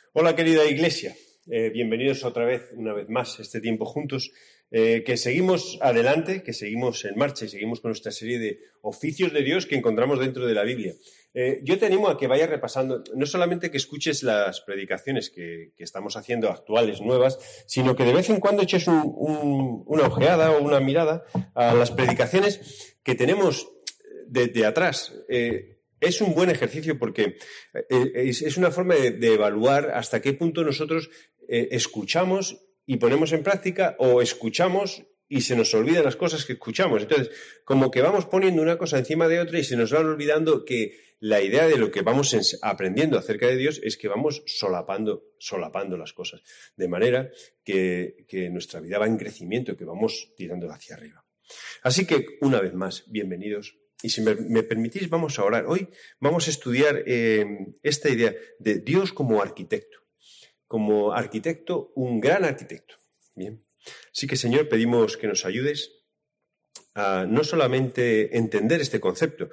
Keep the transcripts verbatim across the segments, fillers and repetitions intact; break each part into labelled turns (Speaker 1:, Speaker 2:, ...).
Speaker 1: Hola, querida Iglesia. Eh, bienvenidos otra vez, una vez más, a este tiempo juntos, eh, que seguimos adelante, que seguimos en marcha y seguimos con nuestra serie de oficios de Dios que encontramos dentro de la Biblia. Eh, yo te animo a que vayas repasando, no solamente que escuches las predicaciones que, que estamos haciendo actuales, nuevas, sino que de vez en cuando eches un, un, una ojeada o una mirada a las predicaciones que tenemos de, de atrás. Eh, Es un buen ejercicio porque es una forma de, de evaluar hasta qué punto nosotros eh, escuchamos y ponemos en práctica o escuchamos y se nos olvidan las cosas que escuchamos. Entonces, como que vamos poniendo una cosa encima de otra y se nos van olvidando que la idea de lo que vamos aprendiendo acerca de Dios es que vamos solapando, solapando las cosas, de manera que, que nuestra vida va en crecimiento, que vamos tirando hacia arriba. Así que, una vez más, bienvenidos. Y si me, me permitís, vamos a orar. Hoy vamos a estudiar eh, esta idea de Dios como arquitecto. Como arquitecto, un gran arquitecto. Bien. Así que, Señor, pedimos que nos ayudes a no solamente entender este concepto,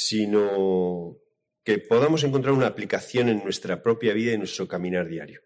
Speaker 1: sino que podamos encontrar una aplicación en nuestra propia vida y en nuestro caminar diario.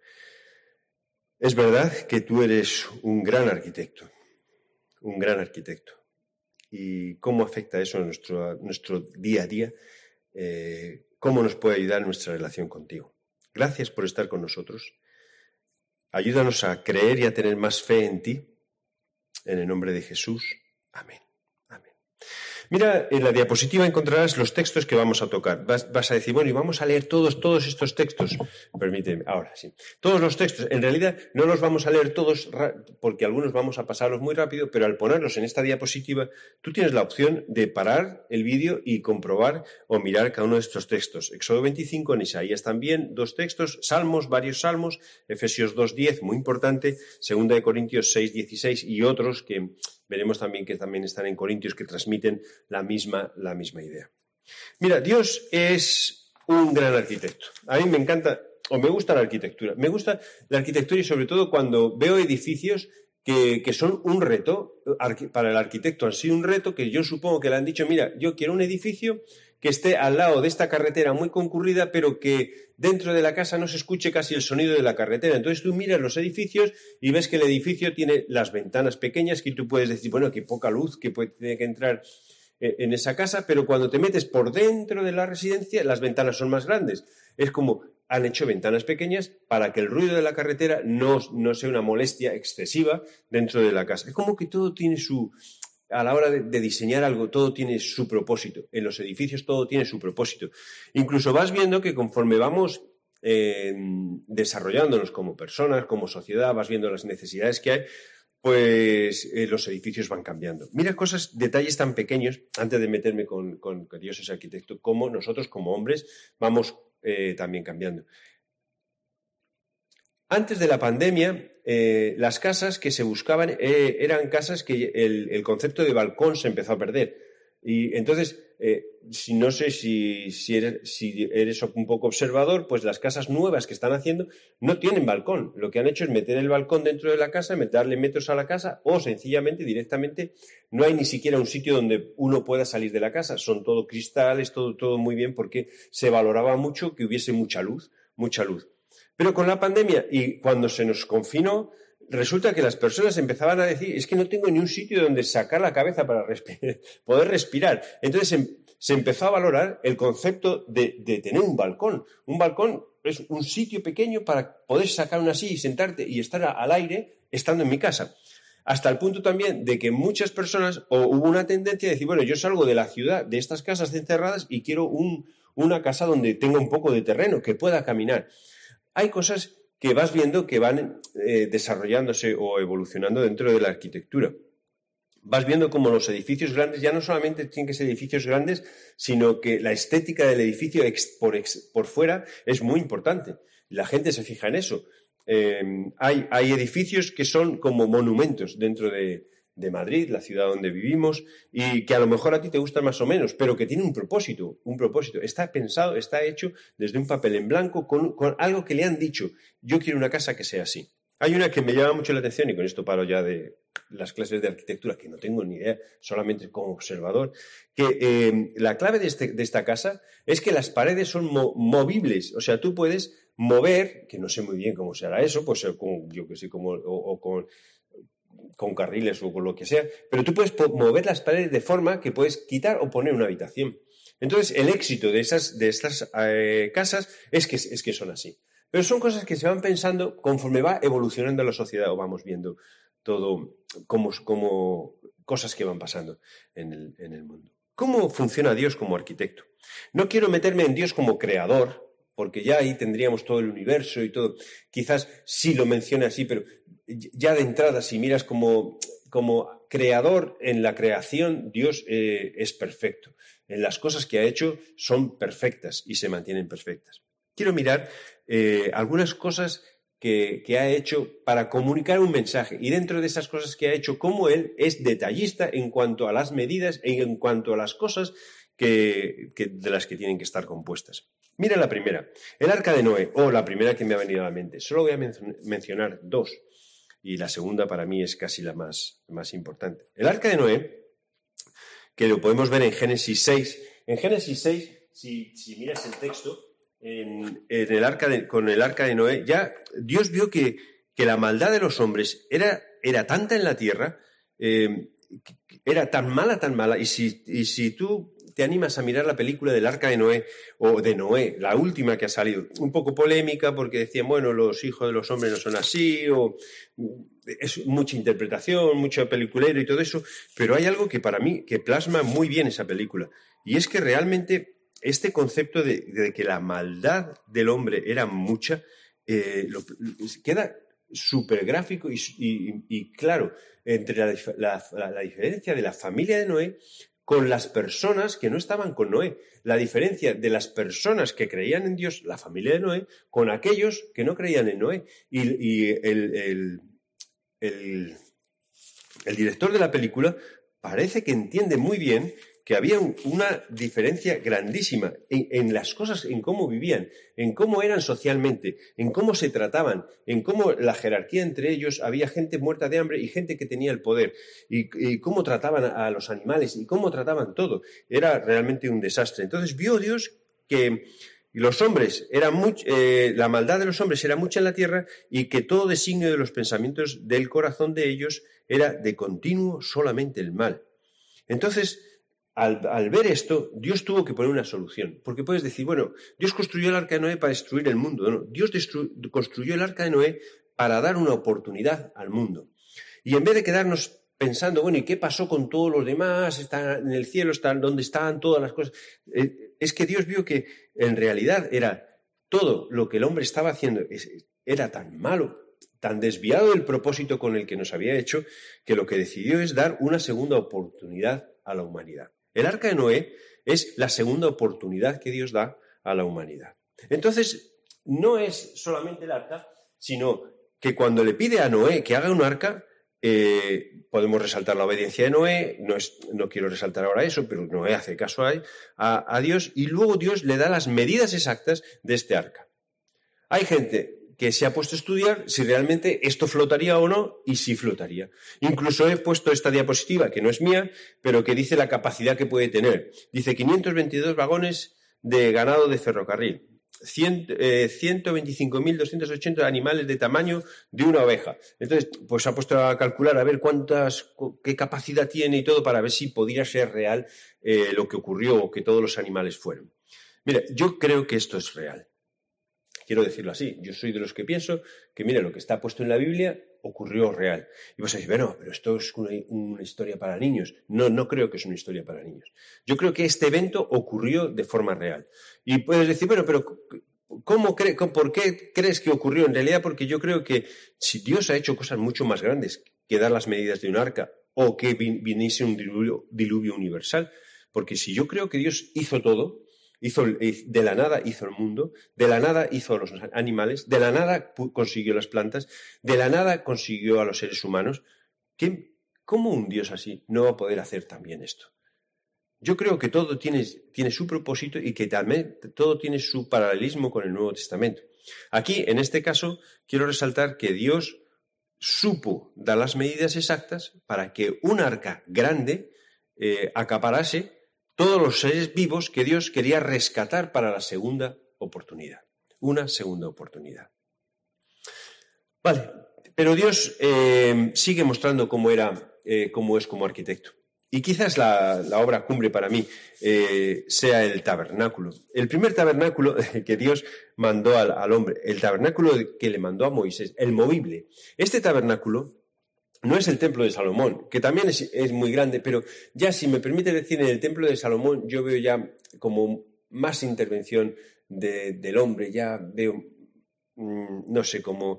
Speaker 1: Es verdad que tú eres un gran arquitecto, un gran arquitecto. Y cómo afecta eso a nuestro, a nuestro día a día, eh, cómo nos puede ayudar en nuestra relación contigo. Gracias por estar con nosotros. Ayúdanos a creer y a tener más fe en ti. En el nombre de Jesús. Amén. Amén. Mira, en la diapositiva encontrarás los textos que vamos a tocar. Vas, vas a decir, bueno, y vamos a leer todos, todos estos textos. Permíteme, ahora sí. Todos los textos. En realidad no los vamos a leer todos porque algunos vamos a pasarlos muy rápido, pero al ponerlos en esta diapositiva, tú tienes la opción de parar el vídeo y comprobar o mirar cada uno de estos textos. Éxodo veinticinco, en Isaías también, dos textos, Salmos, varios Salmos, Efesios dos diez, muy importante, Segunda de Corintios seis dieciséis y otros que veremos también que también están en Corintios, que transmiten la misma, la misma idea. Mira, Dios es un gran arquitecto. A mí me encanta, o me gusta la arquitectura. Me gusta la arquitectura y sobre todo cuando veo edificios que, que son un reto para el arquitecto. Han sido un reto que yo supongo que le han dicho, mira, yo quiero un edificio que esté al lado de esta carretera muy concurrida, pero que dentro de la casa no se escuche casi el sonido de la carretera. Entonces tú miras los edificios y ves que el edificio tiene las ventanas pequeñas que tú puedes decir, bueno, qué poca luz que puede, tiene que entrar en esa casa, pero cuando te metes por dentro de la residencia, las ventanas son más grandes. Es como han hecho ventanas pequeñas para que el ruido de la carretera no, no sea una molestia excesiva dentro de la casa. Es como que todo tiene su... A la hora de, de diseñar algo, todo tiene su propósito. En los edificios todo tiene su propósito. Incluso vas viendo que conforme vamos eh, desarrollándonos como personas, como sociedad, vas viendo las necesidades que hay, pues eh, los edificios van cambiando. Mira cosas, detalles tan pequeños, antes de meterme con, con que Dios es arquitecto, como nosotros como hombres vamos eh, también cambiando. Antes de la pandemia, eh, las casas que se buscaban eh, eran casas que el, el concepto de balcón se empezó a perder. Y entonces, eh, si no sé si, si, eres, si eres un poco observador, pues las casas nuevas que están haciendo no tienen balcón. Lo que han hecho es meter el balcón dentro de la casa, darle metros a la casa o sencillamente, directamente, no hay ni siquiera un sitio donde uno pueda salir de la casa. Son todo cristales, todo, todo muy bien, porque se valoraba mucho que hubiese mucha luz, mucha luz. Pero con la pandemia y cuando se nos confinó, resulta que las personas empezaban a decir, es que no tengo ni un sitio donde sacar la cabeza para respirar, poder respirar. Entonces se, se empezó a valorar el concepto de, de tener un balcón. Un balcón es un sitio pequeño para poder sacar una silla y sentarte y estar al aire estando en mi casa. Hasta el punto también de que muchas personas, o hubo una tendencia de decir, bueno, yo salgo de la ciudad, de estas casas encerradas y quiero un, una casa donde tenga un poco de terreno, que pueda caminar. Hay cosas que vas viendo que van eh, desarrollándose o evolucionando dentro de la arquitectura. Vas viendo como los edificios grandes ya no solamente tienen que ser edificios grandes, sino que la estética del edificio ex, por, ex, por fuera es muy importante. La gente se fija en eso. Eh, hay, hay edificios que son como monumentos dentro de, de Madrid, la ciudad donde vivimos, y que a lo mejor a ti te gustan más o menos, pero que tiene un propósito, un propósito. Está pensado, está hecho desde un papel en blanco con, con algo que le han dicho. Yo quiero una casa que sea así. Hay una que me llama mucho la atención, y con esto paro ya de las clases de arquitectura, que no tengo ni idea, solamente como observador, que eh, la clave de, este, de esta casa es que las paredes son mo- movibles. O sea, tú puedes mover, que no sé muy bien cómo se hará eso, pues con, yo que sé, como, o, o con, con carriles o con lo que sea, pero tú puedes mover las paredes de forma que puedes quitar o poner una habitación. Entonces, el éxito de, esas, de estas eh, casas es que, es que son así. Pero son cosas que se van pensando conforme va evolucionando la sociedad o vamos viendo todo como, como cosas que van pasando en el, en el mundo. ¿Cómo funciona Dios como arquitecto? No quiero meterme en Dios como creador, porque ya ahí tendríamos todo el universo y todo. Quizás sí lo mencione así, pero ya de entrada, si miras como, como creador en la creación, Dios eh, es perfecto. En las cosas que ha hecho son perfectas y se mantienen perfectas. Quiero mirar eh, algunas cosas que, que ha hecho para comunicar un mensaje y dentro de esas cosas que ha hecho, cómo él es detallista en cuanto a las medidas y en cuanto a las cosas que, que, de las que tienen que estar compuestas. Mira la primera, el arca de Noé, o la primera que me ha venido a la mente. Solo voy a men- mencionar dos y la segunda para mí es casi la más, más importante. El arca de Noé, que lo podemos ver en Génesis seis. En Génesis seis, si, si miras el texto, en, en el arca de, con el arca de Noé, ya Dios vio que, que la maldad de los hombres era, era tanta en la tierra, eh, era tan mala, tan mala, y si, y si tú te animas a mirar la película del arca de Noé, o de Noé, la última que ha salido, un poco polémica porque decían, bueno, los hijos de los hombres no son así, o es mucha interpretación, mucho peliculero y todo eso, pero hay algo que para mí, que plasma muy bien esa película, y es que realmente este concepto de, de que la maldad del hombre era mucha, eh, lo, queda súper gráfico y, y, y claro, entre la, la, la, la diferencia de la familia de Noé con las personas que no estaban con Noé, la diferencia de las personas que creían en Dios, la familia de Noé, con aquellos que no creían en Noé. Y, y el, el, el, el director de la película parece que entiende muy bien que había una diferencia grandísima en, en las cosas, en cómo vivían, en cómo eran socialmente, en cómo se trataban, en cómo la jerarquía entre ellos, había gente muerta de hambre y gente que tenía el poder, y, y cómo trataban a, a los animales y cómo trataban todo. Era realmente un desastre. Entonces vio Dios que los hombres eran much, eh, la maldad de los hombres era mucha en la tierra y que todo designio de los pensamientos del corazón de ellos era de continuo solamente el mal. Entonces, Al, al ver esto, Dios tuvo que poner una solución. Porque puedes decir, bueno, Dios construyó el arca de Noé para destruir el mundo. No, Dios destru- construyó el arca de Noé para dar una oportunidad al mundo. Y en vez de quedarnos pensando, bueno, ¿y qué pasó con todos los demás? ¿Están en el cielo? ¿Están donde están todas las cosas? Eh, es que Dios vio que en realidad era todo lo que el hombre estaba haciendo, era tan malo, tan desviado del propósito con el que nos había hecho, que lo que decidió es dar una segunda oportunidad a la humanidad. El arca de Noé es la segunda oportunidad que Dios da a la humanidad. Entonces, no es solamente el arca, sino que cuando le pide a Noé que haga un arca, eh, podemos resaltar la obediencia de Noé, no, es, no quiero resaltar ahora eso, pero Noé hace caso a, a, a Dios y luego Dios le da las medidas exactas de este arca. Hay gente que se ha puesto a estudiar si realmente esto flotaría o no, y si flotaría. Incluso he puesto esta diapositiva, que no es mía, pero que dice la capacidad que puede tener. Dice quinientos veintidós vagones de ganado de ferrocarril, ciento veinticinco mil doscientos ochenta animales de tamaño de una oveja. Entonces, pues ha puesto a calcular a ver cuántas, qué capacidad tiene y todo para ver si podría ser real eh, lo que ocurrió o que todos los animales fueron. Mira, yo creo que esto es real. Quiero decirlo así, yo soy de los que pienso que, mira, lo que está puesto en la Biblia ocurrió real. Y vos decís, bueno, pero esto es una, una historia para niños. No, no creo que es una historia para niños. Yo creo que este evento ocurrió de forma real. Y puedes decir, bueno, pero ¿cómo cree, ¿por qué crees que ocurrió? En realidad, porque yo creo que si Dios ha hecho cosas mucho más grandes que dar las medidas de un arca o que viniese un diluvio, diluvio universal, porque si yo creo que Dios hizo todo, Hizo, de la nada hizo el mundo, de la nada hizo a los animales, de la nada consiguió las plantas, de la nada consiguió a los seres humanos. ¿Qué, ¿Cómo un Dios así no va a poder hacer también esto? Yo creo que todo tiene, tiene su propósito y que también todo tiene su paralelismo con el Nuevo Testamento. Aquí, en este caso, quiero resaltar que Dios supo dar las medidas exactas para que un arca grande eh, acaparase todos los seres vivos que Dios quería rescatar para la segunda oportunidad. una segunda oportunidad. Vale, pero Dios eh, sigue mostrando cómo era, eh, cómo es como arquitecto. Y quizás la, la obra cumbre para mí eh, sea el tabernáculo. El primer tabernáculo que Dios mandó al, al hombre, el tabernáculo que le mandó a Moisés, el movible. Este tabernáculo no es el templo de Salomón, que también es, es muy grande, pero ya si me permite decir, en el templo de Salomón yo veo ya como más intervención de, del hombre, ya veo, mmm, no sé, como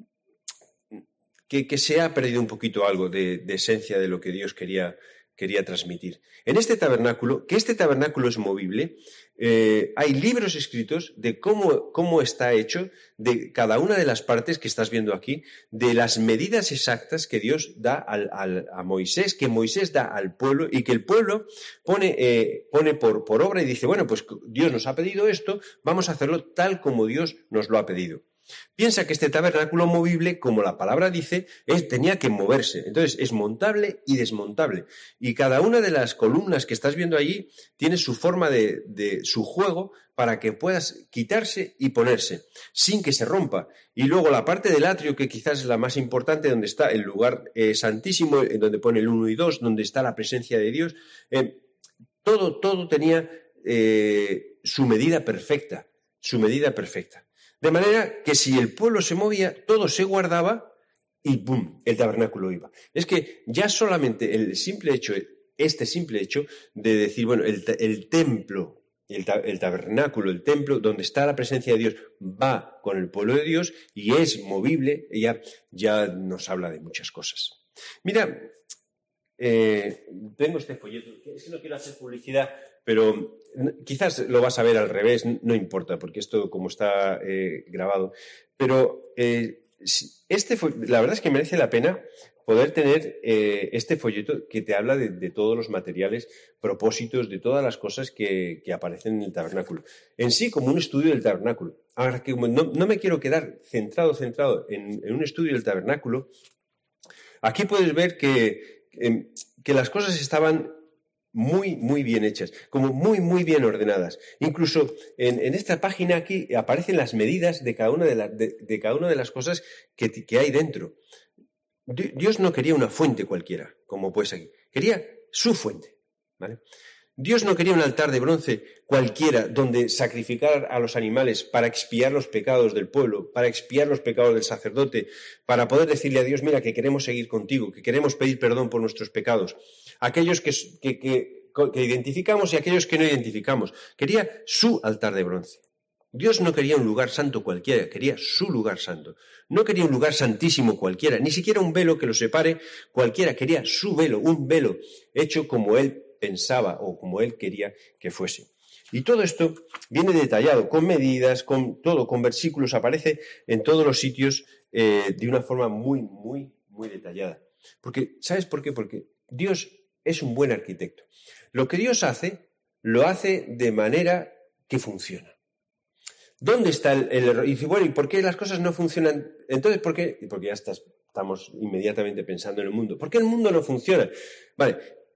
Speaker 1: que, que se ha perdido un poquito algo de, de esencia de lo que Dios quería quería transmitir. En este tabernáculo, que este tabernáculo es movible, eh, hay libros escritos de cómo, cómo está hecho, de cada una de las partes que estás viendo aquí, de las medidas exactas que Dios da al, al, a Moisés, que Moisés da al pueblo y que el pueblo pone, eh, pone por, por obra y dice, bueno, pues Dios nos ha pedido esto, vamos a hacerlo tal como Dios nos lo ha pedido. Piensa que este tabernáculo movible, como la palabra dice, es, tenía que moverse. Entonces es montable y desmontable. Y cada una de las columnas que estás viendo allí tiene su forma de, de su juego para que puedas quitarse y ponerse sin que se rompa. Y luego la parte del atrio, que quizás es la más importante, donde está el lugar eh, santísimo, en donde pone el uno y dos, donde está la presencia de Dios, eh, todo, todo tenía eh, su medida perfecta, su medida perfecta. De manera que si el pueblo se movía, todo se guardaba y ¡pum!, el tabernáculo iba. Es que ya solamente el simple hecho, este simple hecho de decir, bueno, el, el templo, el, el tabernáculo, el templo, donde está la presencia de Dios, va con el pueblo de Dios y es movible, ya, ya nos habla de muchas cosas. Mira, eh, tengo este folleto, es que no quiero hacer publicidad, pero quizás lo vas a ver al revés, no importa, porque esto como está eh, grabado. Pero eh, este, la verdad es que merece la pena poder tener eh, este folleto que te habla de, de todos los materiales, propósitos, de todas las cosas que, que aparecen en el tabernáculo. En sí, como un estudio del tabernáculo. Ahora que no, no me quiero quedar centrado, centrado en, en un estudio del tabernáculo, aquí puedes ver que, que, que las cosas estaban muy, muy bien hechas, como muy, muy bien ordenadas. Incluso en, en esta página aquí aparecen las medidas de cada una de, la, de, de, cada una de las cosas que, que hay dentro. Dios no quería una fuente cualquiera, como pues aquí. Quería su fuente, ¿vale? Dios no quería un altar de bronce cualquiera donde sacrificar a los animales para expiar los pecados del pueblo, para expiar los pecados del sacerdote, para poder decirle a Dios, mira, que queremos seguir contigo, que queremos pedir perdón por nuestros pecados. Aquellos que, que, que, que identificamos y aquellos que no identificamos. Quería su altar de bronce. Dios no quería un lugar santo cualquiera, quería su lugar santo. No quería un lugar santísimo cualquiera, ni siquiera un velo que lo separe cualquiera, quería su velo, un velo hecho como él pensaba o como él quería que fuese. Y todo esto viene detallado, con medidas, con todo, con versículos, aparece en todos los sitios eh, de una forma muy, muy, muy detallada. Porque, ¿sabes por qué? Porque Dios es un buen arquitecto. Lo que Dios hace, lo hace de manera que funciona. ¿Dónde está el, el error? Y dice, bueno, ¿y por qué las cosas no funcionan? Entonces, ¿por qué? Porque ya estás, estamos inmediatamente pensando en el mundo. ¿Por qué el mundo no funciona? Vale,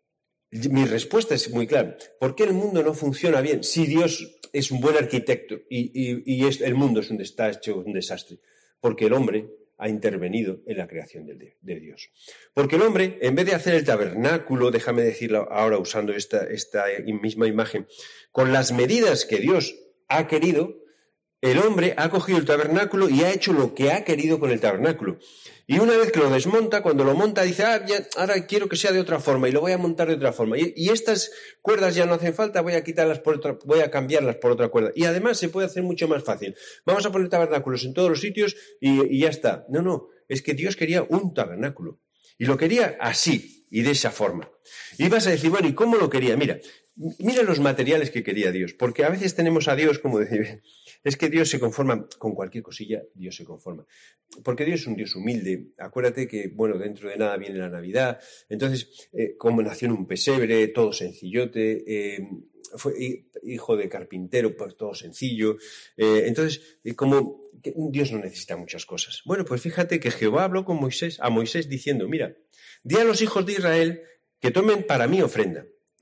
Speaker 1: mi respuesta es muy clara. ¿Por qué el mundo no funciona bien si Dios es un buen arquitecto y, y, y es, el mundo es un, está hecho un desastre? Porque el hombre ha intervenido en la creación de, de Dios. Porque el hombre, en vez de hacer el tabernáculo, déjame decirlo ahora usando esta, esta misma imagen, con las medidas que Dios ha querido, el hombre ha cogido el tabernáculo y ha hecho lo que ha querido con el tabernáculo. Y una vez que lo desmonta, cuando lo monta, dice, ah, ya, ahora quiero que sea de otra forma y lo voy a montar de otra forma. Y, y estas cuerdas ya no hacen falta, voy a quitarlas por otra, voy a cambiarlas por otra cuerda. Y además se puede hacer mucho más fácil. Vamos a poner tabernáculos en todos los sitios y, y ya está. No, no, es que Dios quería un tabernáculo. Y lo quería así y de esa forma. Y vas a decir, bueno, ¿y cómo lo quería? Mira, mira los materiales que quería Dios, porque a veces tenemos a Dios como decir, es que Dios se conforma con cualquier cosilla, Dios se conforma. Porque Dios es un Dios humilde. Acuérdate que, bueno, dentro de nada viene la Navidad. Entonces, eh, como nació en un pesebre, todo sencillote, eh, fue hijo de carpintero, pues todo sencillo. Eh, entonces, eh, como que Dios no necesita muchas cosas. Bueno, pues fíjate que Jehová habló con Moisés, a Moisés diciendo, mira, di a los hijos de Israel que tomen para mí ofrenda.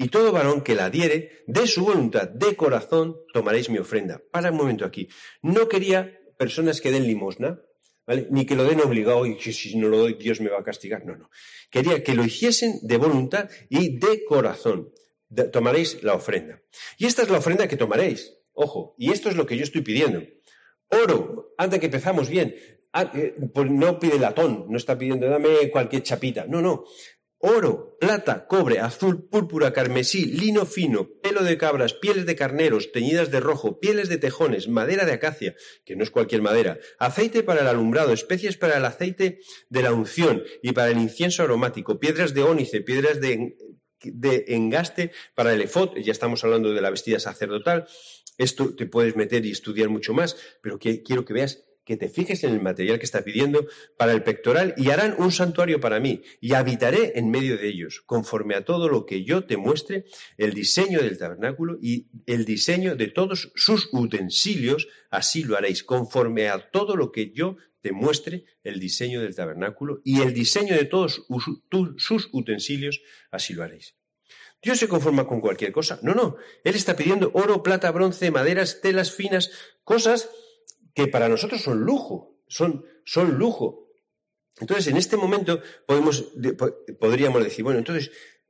Speaker 1: y todo varón que la diere, de su voluntad, de corazón, tomaréis mi ofrenda. Para un momento aquí. No quería personas que den limosna, ¿vale? Ni que lo den obligado y que si no lo doy Dios me va a castigar. No, no. Quería que lo hiciesen de voluntad y de corazón. De, tomaréis la ofrenda. Y esta es la ofrenda que tomaréis. Ojo, y esto es lo que yo estoy pidiendo. Oro, antes que empezamos bien. Ah, eh, pues no pide latón, no está pidiendo dame cualquier chapita. No, no. Oro, plata, cobre, azul, púrpura, carmesí, lino fino, pelo de cabras, pieles de carneros, teñidas de rojo, pieles de tejones, madera de acacia, que no es cualquier madera, aceite para el alumbrado, especies para el aceite de la unción y para el incienso aromático, piedras de ónice, piedras de, de engaste para el efod, ya estamos hablando de la vestida sacerdotal. Esto te puedes meter y estudiar mucho más, pero que, quiero que veas que te fijes en el material que está pidiendo para el pectoral y harán un santuario para mí y habitaré en medio de ellos, conforme a todo lo que yo te muestre, el diseño del tabernáculo y el diseño de todos sus utensilios, así lo haréis, conforme a todo lo que yo te muestre, el diseño del tabernáculo y el diseño de todos sus utensilios, así lo haréis. ¿Dios se conforma con cualquier cosa? No, no. Él está pidiendo oro, plata, bronce, maderas, telas finas, cosas que para nosotros son lujo, son, son lujo. Entonces, en este momento podemos, podríamos decir, bueno, entonces,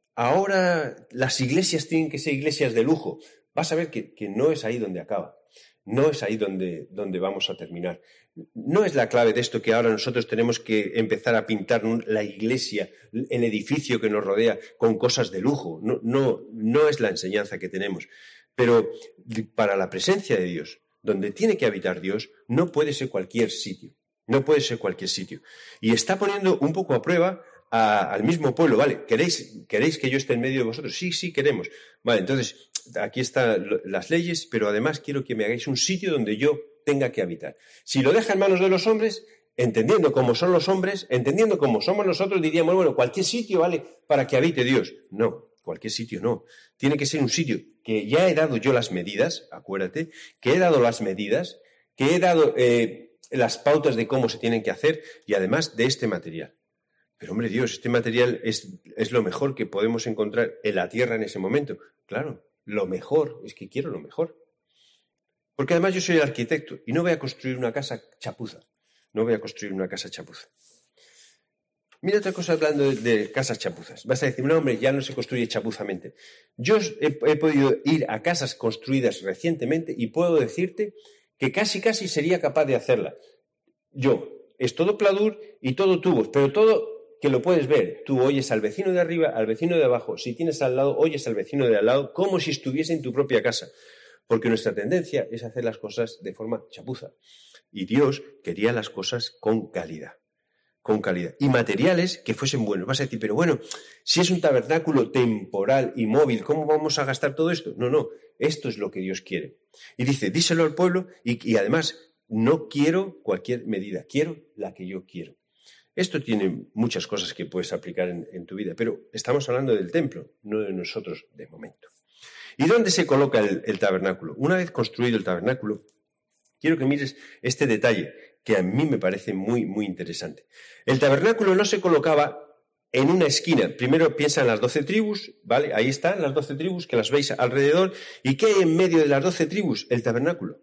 Speaker 1: ahora las iglesias tienen que ser iglesias de lujo. Vas a ver que, que no es ahí donde acaba. No es ahí donde, donde vamos a terminar. No es la clave de esto que ahora nosotros tenemos que empezar a pintar la iglesia, el edificio que nos rodea con cosas de lujo. No, no, no es la enseñanza que tenemos. Pero para la presencia de Dios, donde tiene que habitar Dios, no puede ser cualquier sitio. No puede ser cualquier sitio. Y está poniendo un poco a prueba a, al mismo pueblo. Vale, ¿queréis, ¿queréis que yo esté en medio de vosotros? Sí, sí, queremos. Vale, entonces, aquí están las leyes, pero además quiero que me hagáis un sitio donde yo tenga que habitar. Si lo deja en manos de los hombres, entendiendo cómo son los hombres, entendiendo cómo somos nosotros, diríamos, bueno, cualquier sitio vale para que habite Dios. No, cualquier sitio no. Tiene que ser un sitio que ya he dado yo las medidas, acuérdate, que he dado las medidas, que he dado eh, las pautas de cómo se tienen que hacer y además de este material. Pero hombre Dios, este material es, es lo mejor que podemos encontrar en la tierra en ese momento. Claro, lo mejor, es que quiero lo mejor. Porque además yo soy el arquitecto y no voy a construir una casa chapuza. No voy a construir una casa chapuza. Mira otra cosa hablando de, de casas chapuzas. Vas a decir, no hombre, ya no se construye chapuzamente. Yo he, he podido ir a casas construidas recientemente y puedo decirte que casi casi sería capaz de hacerla. Yo, es todo pladur y todo tubos, pero todo que lo puedes ver. Tú oyes al vecino de arriba, al vecino de abajo. Si tienes al lado, oyes al vecino de al lado como si estuviese en tu propia casa. Porque nuestra tendencia es hacer las cosas de forma chapuza. Y Dios quería las cosas con calidad. Con calidad. Y materiales que fuesen buenos. Vas a decir, pero bueno, si es un tabernáculo temporal y móvil, ¿cómo vamos a gastar todo esto? No, no, esto es lo que Dios quiere. Y dice, díselo al pueblo y, y además no quiero cualquier medida, quiero la que yo quiero. Esto tiene muchas cosas que puedes aplicar en, en tu vida, pero estamos hablando del templo, no de nosotros de momento. ¿Y dónde se coloca el, el tabernáculo? Una vez construido el tabernáculo, quiero que mires este detalle que a mí me parece muy, muy interesante. El tabernáculo no se colocaba en una esquina. Primero piensa en las doce tribus, ¿vale? Ahí están las doce tribus que las veis alrededor. ¿Y qué hay en medio de las doce tribus? El tabernáculo.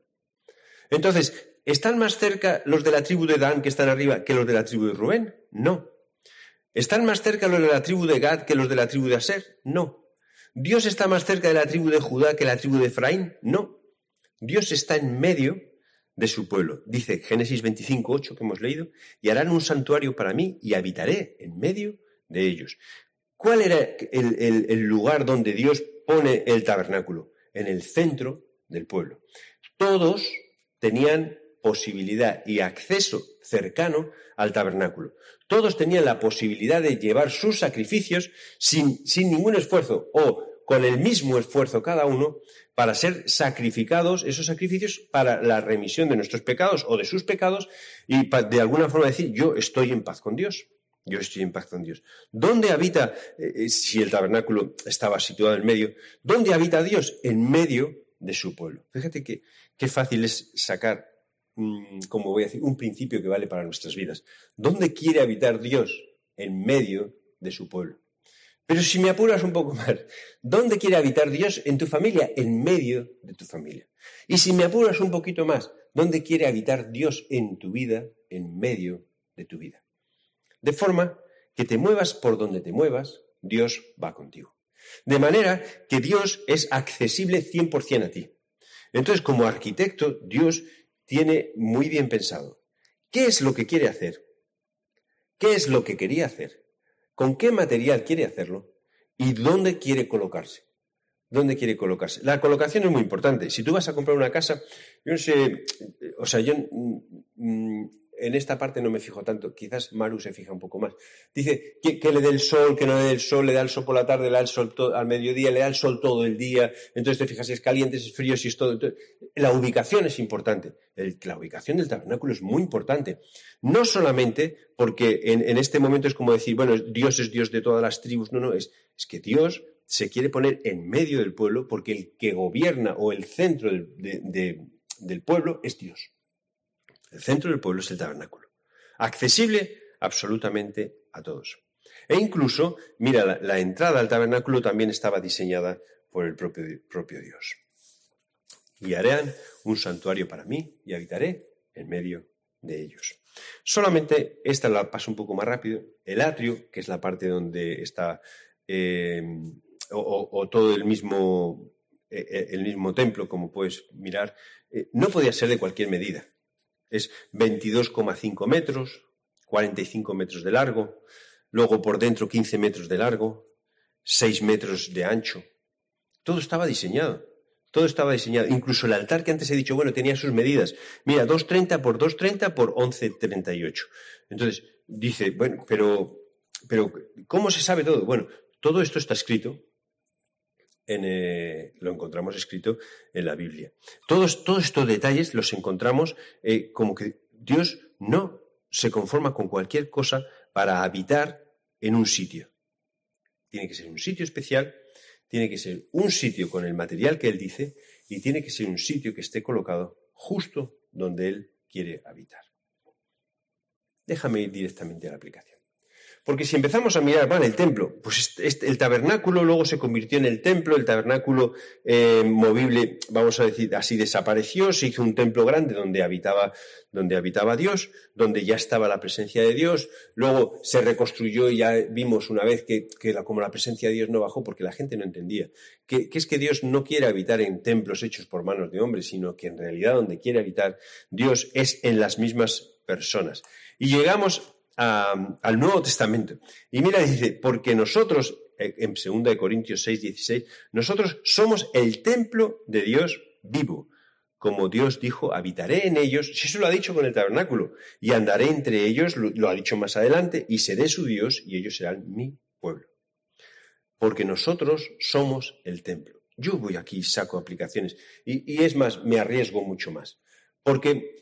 Speaker 1: Entonces, ¿están más cerca los de la tribu de Dan que están arriba que los de la tribu de Rubén? No. ¿Están más cerca los de la tribu de Gad que los de la tribu de Aser? No. ¿Dios está más cerca de la tribu de Judá que la tribu de Efraín? No. Dios está en medio de su pueblo. Dice Génesis veinticinco, ocho que hemos leído, y harán un santuario para mí y habitaré en medio de ellos. ¿Cuál era el, el, el lugar donde Dios pone el tabernáculo? En el centro del pueblo. Todos tenían posibilidad y acceso cercano al tabernáculo. Todos tenían la posibilidad de llevar sus sacrificios sin, sin ningún esfuerzo o con el mismo esfuerzo cada uno para ser sacrificados, esos sacrificios para la remisión de nuestros pecados o de sus pecados y para, de alguna forma decir, yo estoy en paz con Dios. Yo estoy en paz con Dios. ¿Dónde habita, eh, si el tabernáculo estaba situado en medio, dónde habita Dios? En medio de su pueblo. Fíjate que qué fácil es sacar, mmm, como voy a decir, un principio que vale para nuestras vidas. ¿Dónde quiere habitar Dios? En medio de su pueblo. Pero si me apuras un poco más, ¿dónde quiere habitar Dios en tu familia? En medio de tu familia. Y si me apuras un poquito más, ¿dónde quiere habitar Dios en tu vida? En medio de tu vida. De forma que te muevas por donde te muevas, Dios va contigo. De manera que Dios es accesible cien por ciento a ti. Entonces, como arquitecto, Dios tiene muy bien pensado. ¿Qué es lo que quiere hacer? ¿Qué es lo que quería hacer? ¿Con qué material quiere hacerlo? ¿Y dónde quiere colocarse? ¿Dónde quiere colocarse? La colocación es muy importante. Si tú vas a comprar una casa, yo no sé, o sea, yo mmm, en esta parte no me fijo tanto, quizás Maru se fija un poco más. Dice que, que le dé el sol, que no le dé el sol, le da el sol por la tarde, le da el sol to- al mediodía, le da el sol todo el día, entonces te fijas si es caliente, si es frío, si es todo. Entonces, la ubicación es importante. El, la ubicación del tabernáculo es muy importante. No solamente porque en, en este momento es como decir, bueno, Dios es Dios de todas las tribus, no, no, es, es que Dios se quiere poner en medio del pueblo porque el que gobierna o el centro del, de, de, del pueblo es Dios. El centro del pueblo es el tabernáculo. Accesible absolutamente a todos. E incluso, mira, la, la entrada al tabernáculo también estaba diseñada por el propio, propio Dios. Y harán un santuario para mí y habitaré en medio de ellos. Solamente, esta la paso un poco más rápido, el atrio, que es la parte donde está eh, o, o, o todo el mismo, eh, el mismo templo, como puedes mirar, eh, no podía ser de cualquier medida. Es veintidós coma cinco metros, cuarenta y cinco metros de largo, luego por dentro quince metros de largo, seis metros de ancho. Todo estaba diseñado, todo estaba diseñado. Incluso el altar que antes he dicho, bueno, tenía sus medidas. Mira, doscientos treinta por doscientos treinta por once treinta y ocho. Entonces, dice, bueno, pero, pero ¿cómo se sabe todo? Bueno, todo esto está escrito. En, eh, lo encontramos escrito en la Biblia. Todos, todos estos detalles los encontramos eh, como que Dios no se conforma con cualquier cosa para habitar en un sitio. Tiene que ser un sitio especial, tiene que ser un sitio con el material que Él dice y tiene que ser un sitio que esté colocado justo donde Él quiere habitar. Déjame ir directamente a la aplicación. Porque si empezamos a mirar, vale, el templo, pues este, el tabernáculo luego se convirtió en el templo, el tabernáculo eh, movible, vamos a decir así, desapareció, se hizo un templo grande donde habitaba, donde habitaba Dios, donde ya estaba la presencia de Dios, luego se reconstruyó y ya vimos una vez que, que la, como la presencia de Dios no bajó porque la gente no entendía, que, que es que Dios no quiere habitar en templos hechos por manos de hombres, sino que en realidad donde quiere habitar Dios es en las mismas personas. Y llegamos A, al Nuevo Testamento. Y mira, dice, porque nosotros, en segunda de Corintios seis, dieciséis, nosotros somos el templo de Dios vivo. Como Dios dijo, habitaré en ellos, si eso lo ha dicho con el tabernáculo, y andaré entre ellos, lo, lo ha dicho más adelante, y seré su Dios, y ellos serán mi pueblo. Porque nosotros somos el templo. Yo voy aquí y saco aplicaciones, y, y es más, me arriesgo mucho más. Porque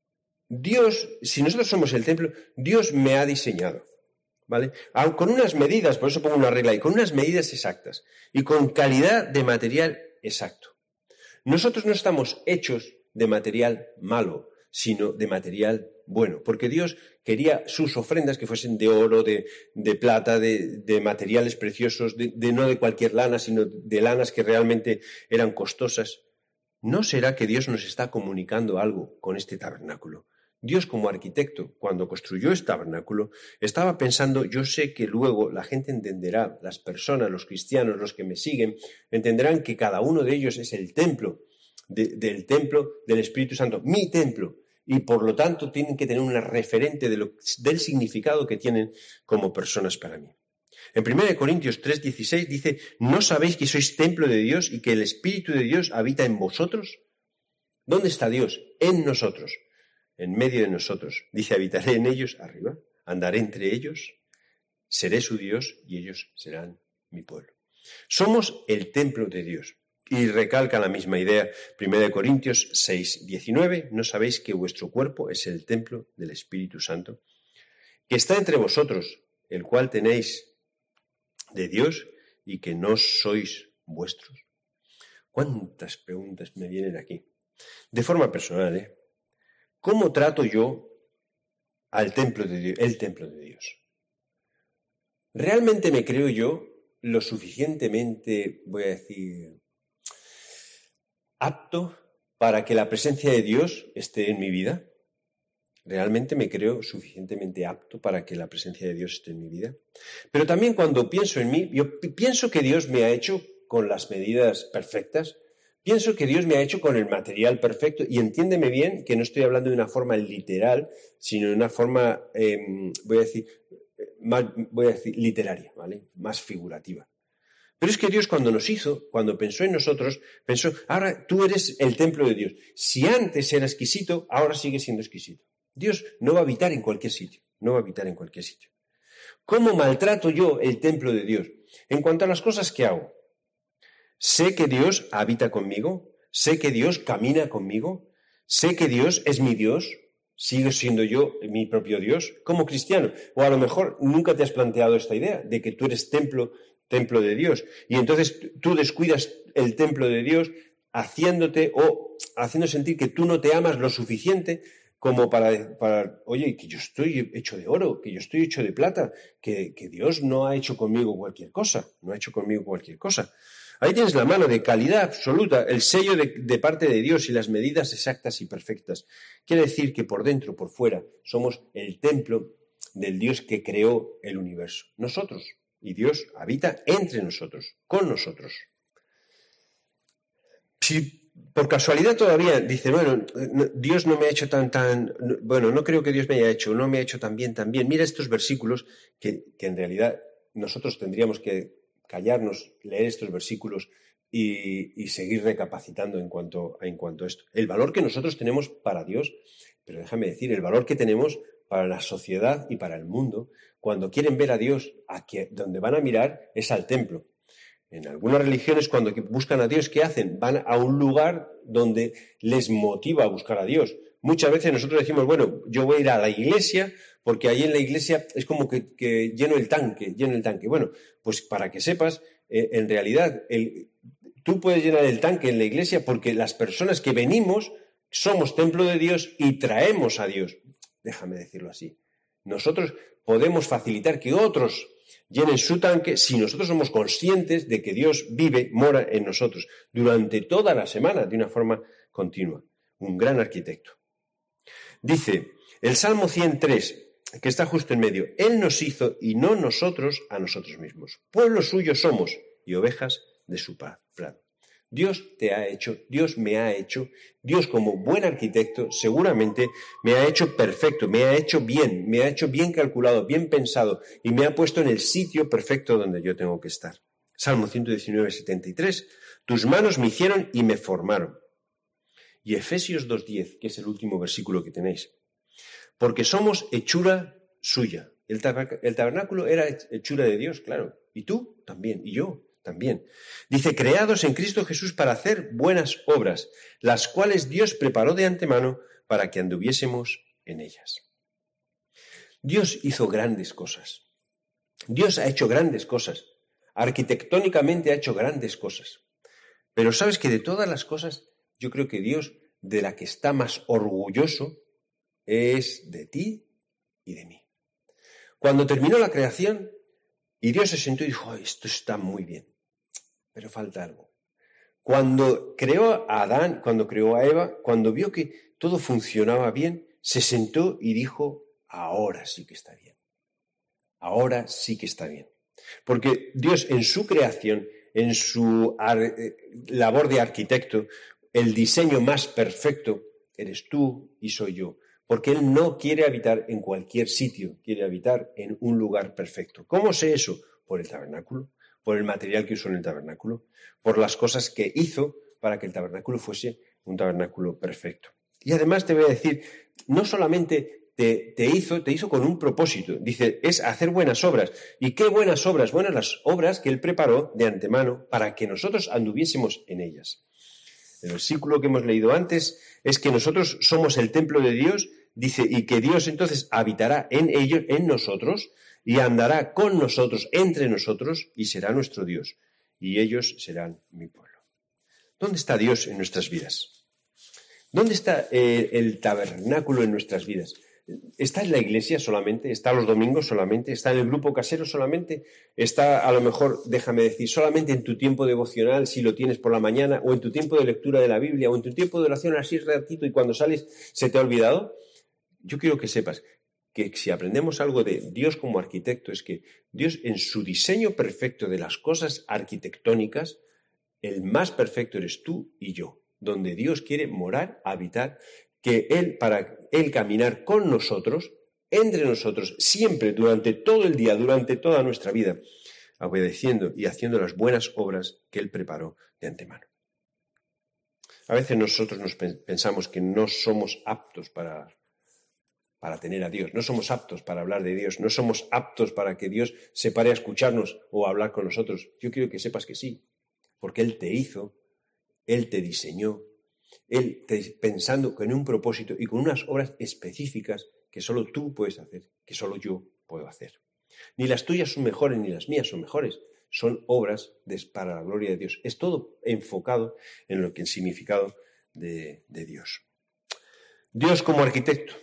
Speaker 1: Dios, si nosotros somos el templo, Dios me ha diseñado, ¿vale? Con unas medidas, por eso pongo una regla ahí, con unas medidas exactas y con calidad de material exacto. Nosotros no estamos hechos de material malo, sino de material bueno, porque Dios quería sus ofrendas que fuesen de oro, de, de plata, de, de materiales preciosos, de, de no de cualquier lana, sino de lanas que realmente eran costosas. ¿No será que Dios nos está comunicando algo con este tabernáculo? Dios, como arquitecto, cuando construyó este tabernáculo, estaba pensando, yo sé que luego la gente entenderá, las personas, los cristianos, los que me siguen, entenderán que cada uno de ellos es el templo, de, del templo del Espíritu Santo, mi templo, y por lo tanto tienen que tener una referente de lo, del significado que tienen como personas para mí. En primera de Corintios tres, dieciséis dice, ¿no sabéis que sois templo de Dios y que el Espíritu de Dios habita en vosotros? ¿Dónde está Dios? En nosotros. En medio de nosotros. Dice, habitaré en ellos, arriba, andaré entre ellos, seré su Dios y ellos serán mi pueblo. Somos el templo de Dios. Y recalca la misma idea, primera de Corintios seis, diecinueve, ¿no sabéis que vuestro cuerpo es el templo del Espíritu Santo? Que está entre vosotros, el cual tenéis de Dios y que no sois vuestros. ¿Cuántas preguntas me vienen aquí? De forma personal, ¿eh? ¿Cómo trato yo al templo de Dios, el templo de Dios? ¿Realmente me creo yo lo suficientemente, voy a decir, apto para que la presencia de Dios esté en mi vida? ¿Realmente me creo suficientemente apto para que la presencia de Dios esté en mi vida? Pero también cuando pienso en mí, yo pienso que Dios me ha hecho con las medidas perfectas, pienso que Dios me ha hecho con el material perfecto, y entiéndeme bien que no estoy hablando de una forma literal, sino de una forma, eh, voy a decir, más, voy a decir, literaria, ¿vale? Más figurativa. Pero es que Dios cuando nos hizo, cuando pensó en nosotros, pensó, ahora tú eres el templo de Dios. Si antes era exquisito, ahora sigue siendo exquisito. Dios no va a habitar en cualquier sitio, no va a habitar en cualquier sitio. ¿Cómo maltrato yo el templo de Dios? En cuanto a las cosas que hago, sé que Dios habita conmigo, sé que Dios camina conmigo, sé que Dios es mi Dios, sigo siendo yo mi propio Dios como cristiano. O a lo mejor nunca te has planteado esta idea de que tú eres templo, templo de Dios, y entonces tú descuidas el templo de Dios haciéndote o haciendo sentir que tú no te amas lo suficiente como para, para, oye, que yo estoy hecho de oro, que yo estoy hecho de plata, que, que Dios no ha hecho conmigo cualquier cosa, no ha hecho conmigo cualquier cosa. Ahí tienes la mano de calidad absoluta, el sello de, de parte de Dios y las medidas exactas y perfectas. Quiere decir que por dentro, por fuera, somos el templo del Dios que creó el universo. Nosotros, y Dios habita entre nosotros, con nosotros. Si por casualidad todavía dice, bueno, Dios no me ha hecho tan, tan, bueno, no creo que Dios me haya hecho, no me ha hecho tan bien, tan bien. Mira estos versículos que, que en realidad nosotros tendríamos que callarnos, leer estos versículos y, y seguir recapacitando en cuanto, en cuanto a esto. El valor que nosotros tenemos para Dios, pero déjame decir, el valor que tenemos para la sociedad y para el mundo, cuando quieren ver a Dios, a que, donde van a mirar es al templo. En algunas religiones, cuando buscan a Dios, ¿qué hacen? Van a un lugar donde les motiva a buscar a Dios. Muchas veces nosotros decimos, bueno, yo voy a ir a la iglesia porque ahí en la iglesia es como que, que lleno el tanque, lleno el tanque. Bueno, pues para que sepas, eh, en realidad el, tú puedes llenar el tanque en la iglesia porque las personas que venimos somos templo de Dios y traemos a Dios. Déjame decirlo así. Nosotros podemos facilitar que otros llenen su tanque si nosotros somos conscientes de que Dios vive, mora en nosotros durante toda la semana de una forma continua. Un gran arquitecto. Dice el Salmo ciento tres, que está justo en medio, Él nos hizo y no nosotros a nosotros mismos. Pueblo suyo somos y ovejas de su prado. Dios te ha hecho, Dios me ha hecho, Dios como buen arquitecto seguramente me ha hecho perfecto, me ha hecho bien, me ha hecho bien calculado, bien pensado y me ha puesto en el sitio perfecto donde yo tengo que estar. Salmo ciento diecinueve, setenta y tres, tus manos me hicieron y me formaron. Y Efesios dos diez, que es el último versículo que tenéis, porque somos hechura suya. El tabernáculo era hechura de Dios, claro, y tú también, y yo también. Dice, creados en Cristo Jesús para hacer buenas obras, las cuales Dios preparó de antemano para que anduviésemos en ellas. Dios hizo grandes cosas. Dios ha hecho grandes cosas. Arquitectónicamente ha hecho grandes cosas. Pero sabes que de todas las cosas, yo creo que Dios de la que está más orgulloso es de ti y de mí. Cuando terminó la creación y Dios se sentó y dijo, oh, esto está muy bien. Pero falta algo. Cuando creó a Adán, cuando creó a Eva, cuando vio que todo funcionaba bien, se sentó y dijo, ahora sí que está bien. Ahora sí que está bien. Porque Dios en su creación, en su labor de arquitecto, el diseño más perfecto eres tú y soy yo. Porque Él no quiere habitar en cualquier sitio, quiere habitar en un lugar perfecto. ¿Cómo sé eso? Por el tabernáculo. Por el material que usó en el tabernáculo, por las cosas que hizo para que el tabernáculo fuese un tabernáculo perfecto. Y además te voy a decir, no solamente te, te hizo, te hizo con un propósito, dice, es hacer buenas obras. ¿Y qué buenas obras? Buenas las obras que Él preparó de antemano para que nosotros anduviésemos en ellas. El versículo que hemos leído antes es que nosotros somos el templo de Dios, dice, y que Dios entonces habitará en ellos, en nosotros, y andará con nosotros, entre nosotros, y será nuestro Dios, y ellos serán mi pueblo. ¿Dónde está Dios en nuestras vidas? ¿Dónde está eh, el tabernáculo en nuestras vidas? ¿Está en la iglesia solamente? ¿Está los domingos solamente? ¿Está en el grupo casero solamente? ¿Está, a lo mejor, déjame decir, solamente en tu tiempo devocional, si lo tienes por la mañana, o en tu tiempo de lectura de la Biblia, o en tu tiempo de oración así ratito y cuando sales se te ha olvidado? Yo quiero que sepas que si aprendemos algo de Dios como arquitecto, es que Dios en su diseño perfecto de las cosas arquitectónicas, el más perfecto eres tú y yo, donde Dios quiere morar, habitar, que Él, para Él caminar con nosotros, entre nosotros, siempre, durante todo el día, durante toda nuestra vida, obedeciendo y haciendo las buenas obras que Él preparó de antemano. A veces nosotros nos pensamos que no somos aptos para, para tener a Dios, no somos aptos para hablar de Dios, no somos aptos para que Dios se pare a escucharnos o a hablar con nosotros. Yo quiero que sepas que sí, porque Él te hizo, Él te diseñó, Él te, pensando en un propósito y con unas obras específicas que solo tú puedes hacer, que solo yo puedo hacer. Ni las tuyas son mejores, ni las mías son mejores. Son obras de, para la gloria de Dios. Es todo enfocado en lo que el significado de, de Dios. Dios como arquitecto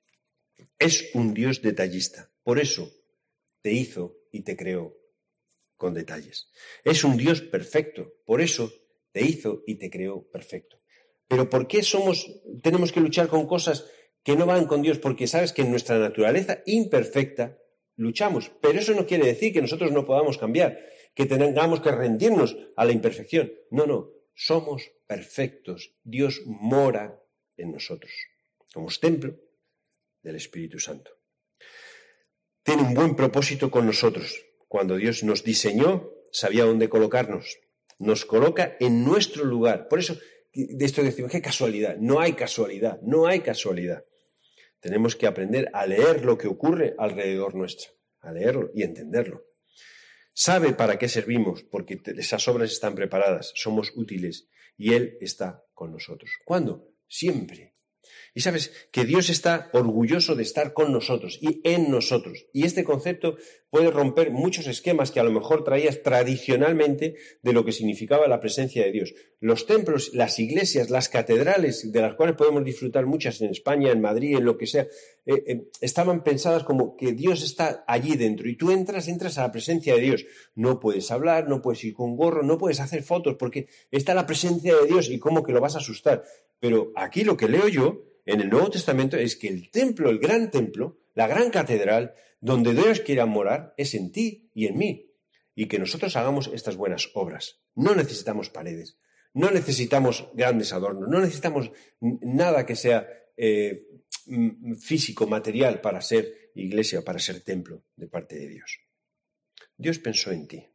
Speaker 1: es un Dios detallista. Por eso te hizo y te creó con detalles. Es un Dios perfecto. Por eso te hizo y te creó perfecto. Pero ¿por qué somos, tenemos que luchar con cosas que no van con Dios? Porque sabes que en nuestra naturaleza imperfecta luchamos. Pero eso no quiere decir que nosotros no podamos cambiar, que tengamos que rendirnos a la imperfección. No, no. Somos perfectos. Dios mora en nosotros. Somos templo del Espíritu Santo. Tiene un buen propósito con nosotros. Cuando Dios nos diseñó, sabía dónde colocarnos. Nos coloca en nuestro lugar. Por eso, de esto decimos, qué casualidad. No hay casualidad, no hay casualidad. Tenemos que aprender a leer lo que ocurre alrededor nuestra, a leerlo y entenderlo. Sabe para qué servimos, porque esas obras están preparadas, somos útiles y Él está con nosotros. ¿Cuándo? Siempre. Y sabes que Dios está orgulloso de estar con nosotros y en nosotros. Y este concepto puede romper muchos esquemas que a lo mejor traías tradicionalmente de lo que significaba la presencia de Dios. Los templos, las iglesias, las catedrales, de las cuales podemos disfrutar muchas en España, en Madrid, en lo que sea, eh, eh, estaban pensadas como que Dios está allí dentro. Y tú entras, entras a la presencia de Dios. No puedes hablar, no puedes ir con gorro, no puedes hacer fotos porque está la presencia de Dios y cómo que lo vas a asustar. Pero aquí lo que leo yo en el Nuevo Testamento es que el templo, el gran templo, la gran catedral, donde Dios quiera morar, es en ti y en mí. Y que nosotros hagamos estas buenas obras. No necesitamos paredes, no necesitamos grandes adornos, no necesitamos nada que sea eh, físico, material para ser iglesia, para ser templo de parte de Dios. Dios pensó en ti.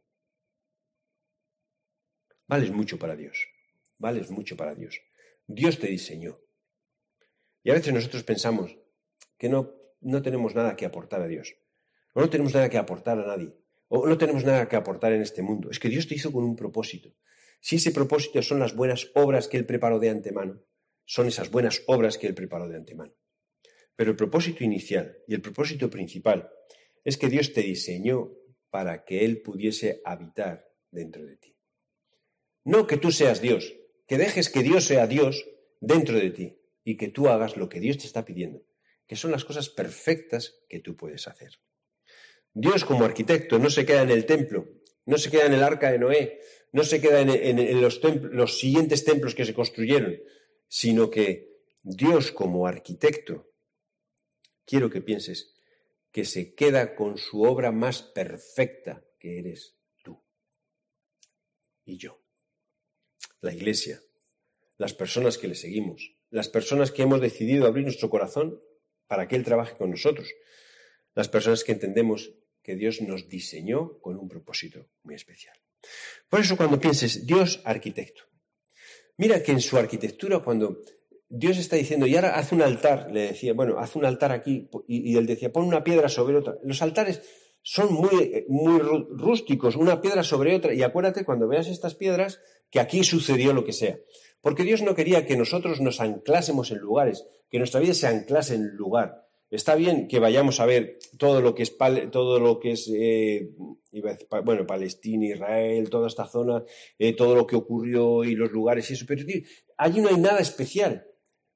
Speaker 1: Vales mucho para Dios. Vales mucho para Dios. Dios te diseñó. Y a veces nosotros pensamos que no, no tenemos nada que aportar a Dios, o no tenemos nada que aportar a nadie, o no tenemos nada que aportar en este mundo. Es que Dios te hizo con un propósito. Si ese propósito son las buenas obras que Él preparó de antemano, son esas buenas obras que Él preparó de antemano. Pero el propósito inicial y el propósito principal es que Dios te diseñó para que Él pudiese habitar dentro de ti. No que tú seas Dios, que dejes que Dios sea Dios dentro de ti. Y que tú hagas lo que Dios te está pidiendo, que son las cosas perfectas que tú puedes hacer. Dios como arquitecto no se queda en el templo, no se queda en el arca de Noé, no se queda en, en, en los, templos, los siguientes templos que se construyeron, sino que Dios como arquitecto, quiero que pienses, que se queda con su obra más perfecta, que eres tú y yo. La iglesia, las personas que le seguimos, las personas que hemos decidido abrir nuestro corazón para que Él trabaje con nosotros, las personas que entendemos que Dios nos diseñó con un propósito muy especial. Por eso cuando pienses, Dios arquitecto, mira que en su arquitectura cuando Dios está diciendo, y ahora haz un altar, le decía, bueno, haz un altar aquí, y, y él decía, pon una piedra sobre otra. Los altares son muy, muy rústicos, una piedra sobre otra, y acuérdate cuando veas estas piedras que aquí sucedió lo que sea. Porque Dios no quería que nosotros nos anclásemos en lugares, que nuestra vida se anclase en el lugar. Está bien que vayamos a ver todo lo que es, todo lo que es eh, bueno, Palestina, Israel, toda esta zona, eh, todo lo que ocurrió y los lugares y eso, pero tío, allí no hay nada especial.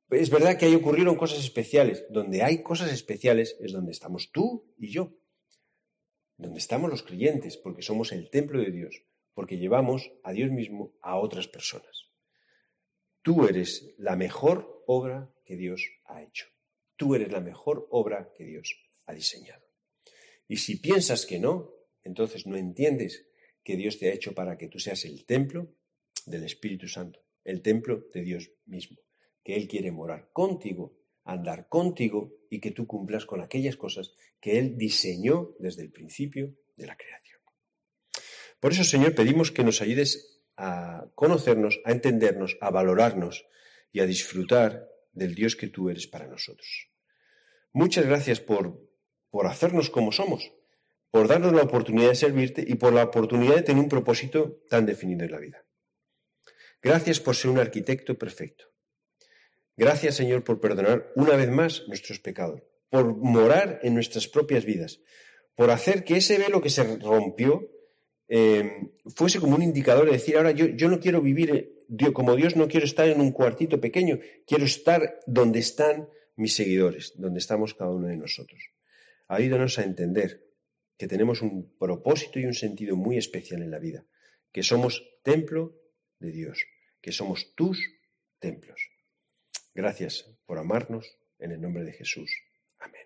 Speaker 1: Es verdad que ahí ocurrieron cosas especiales. Donde hay cosas especiales es donde estamos tú y yo. Donde estamos los creyentes, porque somos el templo de Dios, porque llevamos a Dios mismo a otras personas. Tú eres la mejor obra que Dios ha hecho. Tú eres la mejor obra que Dios ha diseñado. Y si piensas que no, entonces no entiendes que Dios te ha hecho para que tú seas el templo del Espíritu Santo, el templo de Dios mismo, que Él quiere morar contigo, andar contigo y que tú cumplas con aquellas cosas que Él diseñó desde el principio de la creación. Por eso, Señor, pedimos que nos ayudes a conocernos, a entendernos, a valorarnos y a disfrutar del Dios que tú eres para nosotros. Muchas gracias por, por hacernos como somos, por darnos la oportunidad de servirte y por la oportunidad de tener un propósito tan definido en la vida. Gracias por ser un arquitecto perfecto. Gracias, Señor, por perdonar una vez más nuestros pecados, por morar en nuestras propias vidas, por hacer que ese velo que se rompió eh, fuese como un indicador de decir, ahora yo, yo no quiero vivir, Dios, como Dios no quiero estar en un cuartito pequeño, quiero estar donde están mis seguidores, donde estamos cada uno de nosotros. Ayúdanos a entender que tenemos un propósito y un sentido muy especial en la vida, que somos templo de Dios, que somos tus templos. Gracias por amarnos, en el nombre de Jesús. Amén.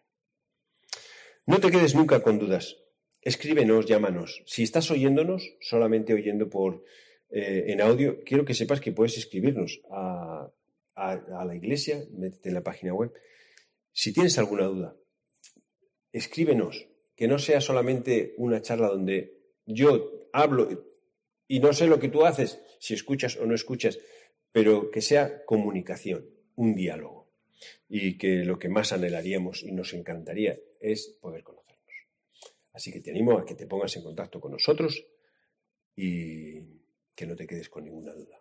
Speaker 1: No te quedes nunca con dudas. Escríbenos, llámanos. Si estás oyéndonos, solamente oyendo por eh, en audio, quiero que sepas que puedes escribirnos a, a, a la iglesia, métete en la página web. Si tienes alguna duda, escríbenos, que no sea solamente una charla donde yo hablo y no sé lo que tú haces, si escuchas o no escuchas, pero que sea comunicación, un diálogo, y que lo que más anhelaríamos y nos encantaría es poder conocernos. Así que te animo a que te pongas en contacto con nosotros y que no te quedes con ninguna duda.